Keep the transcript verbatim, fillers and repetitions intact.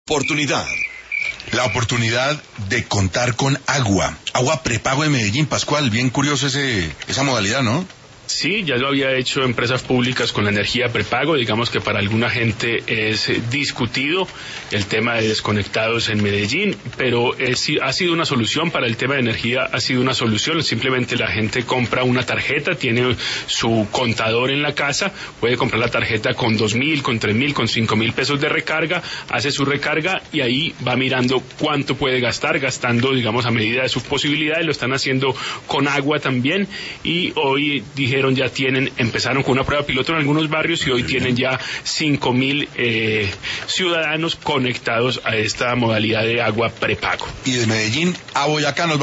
Oportunidad. La oportunidad de contar con agua. Agua prepago en Medellín, Pascual. Bien curioso ese, esa modalidad, ¿no? Sí, ya lo había hecho empresas públicas con la energía prepago. Digamos que para alguna gente es discutido el tema de desconectados en Medellín, pero es, ha sido una solución para el tema de energía, ha sido una solución. Simplemente la gente compra una tarjeta, tiene su contador en la casa, puede comprar la tarjeta con dos mil, con tres mil, con cinco mil pesos de recarga, hace su recarga y ahí va mirando cuánto puede gastar, gastando, digamos, a medida de sus posibilidades. Lo están haciendo con agua también y hoy dije ya tienen, empezaron con una prueba piloto en algunos barrios y hoy tienen ya cinco mil eh, ciudadanos conectados a esta modalidad de agua prepago. Y de Medellín a Boyacá nos